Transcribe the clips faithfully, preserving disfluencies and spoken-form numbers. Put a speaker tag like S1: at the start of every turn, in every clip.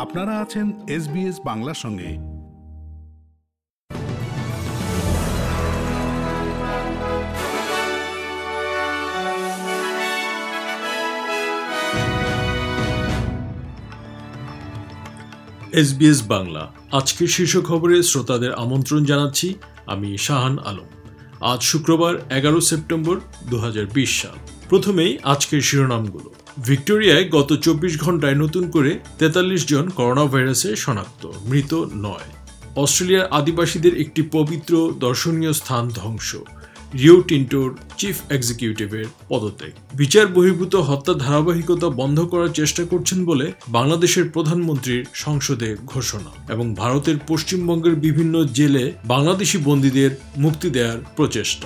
S1: আপনারা আছেন এসবিএস বাংলার সঙ্গে।
S2: এসবিএস বাংলা আজকের শীর্ষ খবরে শ্রোতাদের আমন্ত্রণ জানাচ্ছি। আমি শাহান আলম। আজ শুক্রবার এগারো সেপ্টেম্বর দু হাজার বিশ সাল। প্রথমেই আজকের শিরোনামগুলো। ভিক্টোরিয়ায় গত চব্বিশ ঘন্টায় নতুন করে তেতাল্লিশ জন করোনা ভাইরাসে শনাক্ত, মৃত নয়। অস্ট্রেলিয়ার আদিবাসীদের একটি পবিত্র দর্শনীয় স্থান ধ্বংস, রিও টিন্টোর চিফ এক্সিকিউটিভের পদত্যাগ। বিচার বহির্ভূত হত্যা ধারাবাহিকতা বন্ধ করার চেষ্টা করছেন বলে বাংলাদেশের প্রধানমন্ত্রীর সংসদে ঘোষণা, এবং ভারতের পশ্চিমবঙ্গের বিভিন্ন জেলে বাংলাদেশি বন্দীদের মুক্তি দেওয়ার প্রচেষ্টা।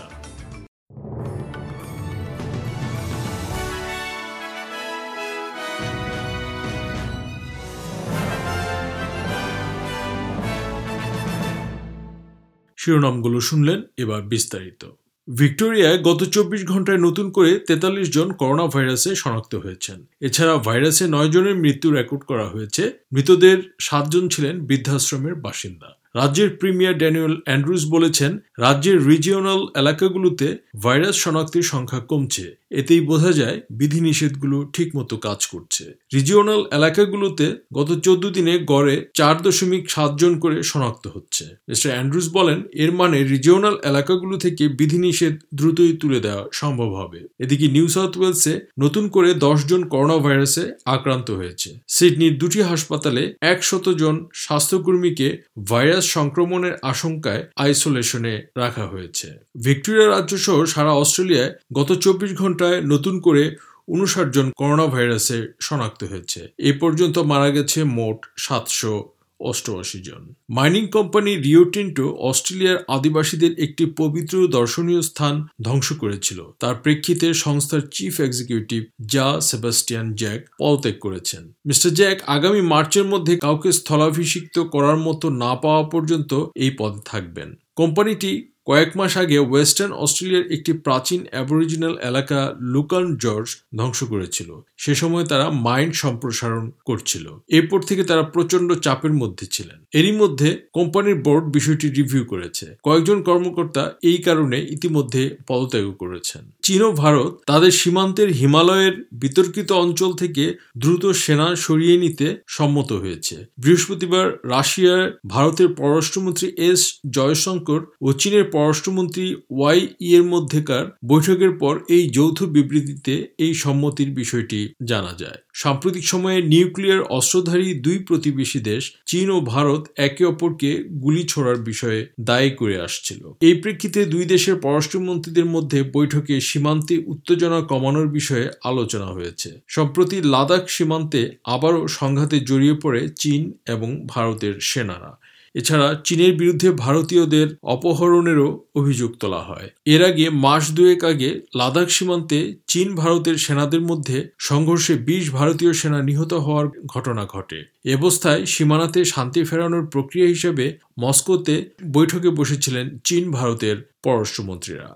S2: শিরোনামগুলো শুনলেন, এবার বিস্তারিত। ভিক্টোরিয়ায় গত চব্বিশ ঘন্টায় নতুন করে তেতাল্লিশ জন করোনা ভাইরাসে শনাক্ত হয়েছেন। এছাড়া ভাইরাসে নয় জনের মৃত্যু রেকর্ড করা হয়েছে। মৃতদের সাতজন ছিলেন বৃদ্ধাশ্রমের বাসিন্দা। রাজ্যের প্রিমিয়ার ড্যানিয়েল অ্যান্ড্রুজ বলেছেন, রাজ্যের রিজিওনাল এলাকাগুলোতে ভাইরাস শনাক্তের সংখ্যা কমছে। এতেই বোঝা যায় বিধিনিষেধগুলো ঠিকমতো কাজ করছে। রিজিওনাল এলাকাগুলোতে গত চোদ্দ দিনে গড়ে চার দশমিক সাত জন করে শনাক্ত হচ্ছে। মিস্টার অ্যান্ড্রুজ বলেন, এর মানে রিজিওনাল এলাকাগুলো থেকে বিধিনিষেধ দ্রুতই তুলে দেওয়া সম্ভব হবে। এদিকে নিউ সাউথ ওয়েলসে নতুন করে দশ জন করোনা ভাইরাসে আক্রান্ত হয়েছে। সিডনির দুটি হাসপাতালে একশত জন স্বাস্থ্যকর্মীকে ভাইরাস সংক্রমণের আশঙ্কায় আইসোলেশনে রাখা হয়েছে। ভিক্টোরিয়া রাজ্য সহ সারা অস্ট্রেলিয়ায় গত চব্বিশ ঘন্টায় নতুন করে উনষাট জন করোনা ভাইরাসে শনাক্ত হয়েছে। এ পর্যন্ত মারা গেছে মোট সাতশো অষ্টআশি জন। মাইনিং কোম্পানি রিও টিন্টো অস্ট্রেলিয়ার আদিবাসীদের একটি পবিত্র দর্শনীয় স্থান ধ্বংস করেছিল। তার প্রেক্ষিতে সংস্থার chief executive Jean Sebastien Jacques পদত্যাগ করেছেন। মিস্টার জ্যাক আগামী মার্চের মধ্যে কাউকে স্থলাভিষিক্ত করার মতো না পাওয়া পর্যন্ত এই পদে থাকবেন। কোম্পানিটি কয়েক মাস আগে ওয়েস্টার্ন অস্ট্রেলিয়ার একটি প্রাচীন অ্যাবরিজিনাল এলাকা লুকান জর্জ ধ্বংস করেছিল। সে সময় তারা মাইন সম্প্রসারণ করছিল। এরপর থেকে তারা প্রচন্ড চাপের মধ্যে ছিলেন। এরই মধ্যে কোম্পানির বোর্ড বিষয়টি রিভিউ করেছে। কয়েকজন কর্মকর্তা এই কারণে ইতিমধ্যে পদত্যাগ করেছেন। চীন ও ভারত তাদের সীমান্তের হিমালয়ের বিতর্কিত অঞ্চল থেকে দ্রুত সেনা সরিয়ে নিতে সম্মত হয়েছে। বৃহস্পতিবার রাশিয়ার ভারতের পররাষ্ট্রমন্ত্রী এস জয়শঙ্কর ও চীনের পররাষ্ট্রমন্ত্রী ওয়াই ই এর মধ্যেকার বৈঠকের পর এই যৌথ বিবৃতিতে এই সম্মতির বিষয়টি জানা যায়। সাম্প্রতিক সময়ে নিউক্লিয়ার অস্ত্রধারী দুই প্রতিবেশী দেশ চীন ও ভারত একে অপরকে গুলি ছোড়ার বিষয়ে দায়ী করে আসছিল। এই প্রেক্ষিতে দুই দেশের পররাষ্ট্রমন্ত্রীদের মধ্যে বৈঠকে সীমান্তে উত্তেজনা কমানোর বিষয়ে আলোচনা হয়েছে। সম্প্রতি লাদাখ সীমান্তে আবারও সংঘাতে জড়িয়ে পড়ে চীন এবং ভারতের সেনারা। এছাড়া চীনের বিরুদ্ধে ভারতীয়দের অপহরণেরও অভিযোগ তোলা হয়। এর আগে মাস দুয়েক আগে লাদাখ সীমান্তে চীন ভারতের সেনাদের মধ্যে সংঘর্ষে বিশ ভারতীয় সেনা নিহত হওয়ার ঘটনা ঘটে। এ অবস্থায় সীমানাতে শান্তি ফেরানোর প্রক্রিয়া হিসেবে মস্কোতে বৈঠকে বসেছিলেন চীন ভারতের পররাষ্ট্রমন্ত্রীরা।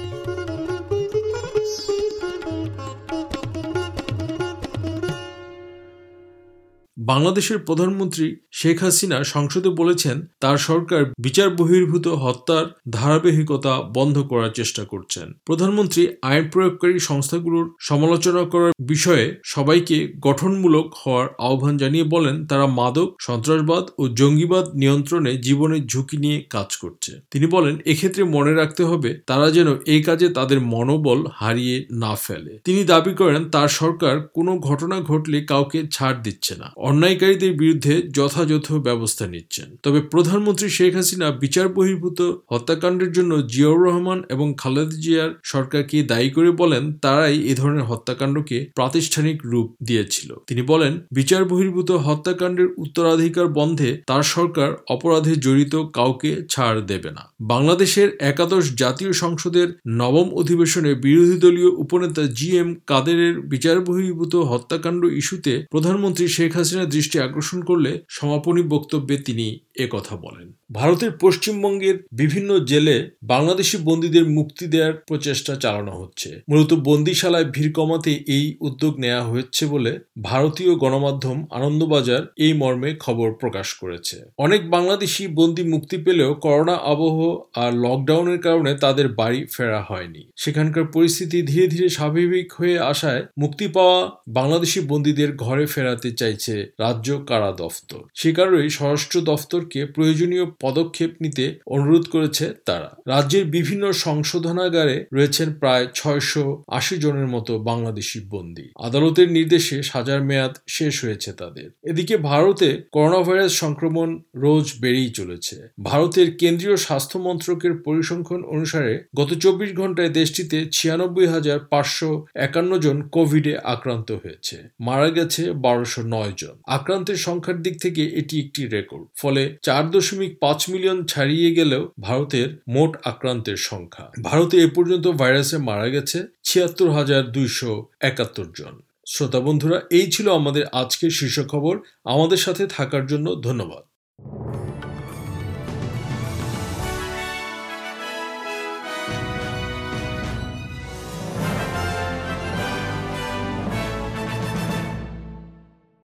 S2: বাংলাদেশের প্রধানমন্ত্রী শেখ হাসিনা সংসদে বলেছেন, তার সরকার বিচার বহির্ভূত হত্যার ধারাবাহিকতা বন্ধ করার চেষ্টা করছেন। প্রধানমন্ত্রী আইন প্রয়োগকারী সংস্থাগুলোর সমালোচনা করার বিষয়ে সবাইকে গঠনমূলক হওয়ার আহ্বান জানিয়ে বলেন, তারা মাদক, সন্ত্রাসবাদ ও জঙ্গিবাদ নিয়ন্ত্রণে জীবনের ঝুঁকি নিয়ে কাজ করছে। তিনি বলেন, এক্ষেত্রে মনে রাখতে হবে তারা যেন এই কাজে তাদের মনোবল হারিয়ে না ফেলে। তিনি দাবি করেন, তার সরকার কোনো ঘটনা ঘটলে কাউকে ছাড় দিচ্ছে না, অন্যায়কারীদের বিরুদ্ধে যথাযথ ব্যবস্থা নিচ্ছেন। তবে প্রধানমন্ত্রী শেখ হাসিনা বিচার বহির্ভূত হত্যাকাণ্ডের জন্য জিয়াউর রহমান এবং খালেদা জিয়ার সরকারকে দায়ী করে বলেন, তারাই এ ধরনের হত্যাকাণ্ডকে প্রাতিষ্ঠানিক রূপ দিয়েছিল। তিনি বলেন, বিচার বহির্ভূত হত্যাকাণ্ডের উত্তরাধিকার বন্ধে তার সরকার অপরাধে জড়িত কাউকে ছাড় দেবে না। বাংলাদেশের একাদশ জাতীয় সংসদের নবম অধিবেশনে বিরোধী দলীয় উপনেতা জি এম কাদেরের বিচার বহির্ভূত হত্যাকাণ্ড ইস্যুতে প্রধানমন্ত্রী শেখ হাসিনা দৃষ্টি আকর্ষণ করলে সমাপনী বক্তব্যে তিনি একথা বলেন। ভারতের পশ্চিমবঙ্গের বিভিন্ন জেলে বাংলাদেশি বন্দীদের মুক্তি দেওয়ার প্রচেষ্টা চালানো হচ্ছে। মূলত বন্দিশালায় ভিড় কমাতে এই উদ্যোগ নেওয়া হয়েছে বলে ভারতীয় গণমাধ্যম আনন্দবাজার এই মর্মে খবর প্রকাশ করেছে। অনেক বাংলাদেশি বন্দী মুক্তি পেলেও করোনা আবহ আর লকডাউনের কারণে তাদের বাড়ি ফেরা হয়নি। সেখানকার পরিস্থিতি ধীরে ধীরে স্বাভাবিক হয়ে আসায় মুক্তি পাওয়া বাংলাদেশি বন্দীদের ঘরে ফেরাতে চাইছে রাজ্য কারা দফতর। সে কারণেই স্বরাষ্ট্র দফতরকে প্রয়োজনীয় পদক্ষেপ নিতে অনুরোধ করেছে তারা। রাজ্যের বিভিন্ন সংশোধনাগারে রয়েছেন প্রায় ছয়শো আশি জনের মতো বাংলাদেশি বন্দী। আদালতের নির্দেশে সাজার মেয়াদ শেষ হয়েছে তাদের। এদিকে ভারতে করোনা ভাইরাস সংক্রমণ রোজ বেড়েই চলেছে। ভারতের কেন্দ্রীয় স্বাস্থ্য মন্ত্রকের পরিসংখ্যান অনুসারে গত চব্বিশ ঘন্টায় দেশটিতে ছিয়ানব্বই হাজার পাঁচশো একান্ন জন কোভিডে আক্রান্ত হয়েছে। মারা গেছে বারোশো নয় জন। আক্রান্তের সংখ্যার দিক থেকে এটি একটি রেকর্ড। ফলে চার দশমিক পাঁচ মিলিয়ন ছাড়িয়ে গেলেও ভারতের মোট আক্রান্তের সংখ্যা। ভারতে এ পর্যন্ত ভাইরাসে মারা গেছে ছিয়াত্তর হাজার দুইশো একাত্তর জন। শ্রোতা বন্ধুরা, এই ছিল আমাদের আজকের শীর্ষ খবর। আমাদের সাথে থাকার জন্য ধন্যবাদ।